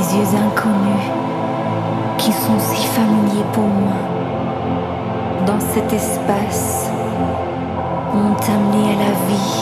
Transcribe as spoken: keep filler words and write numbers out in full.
yeux inconnus qui sont si familiers pour moi. Dans cet espace m'ont amené à la vie.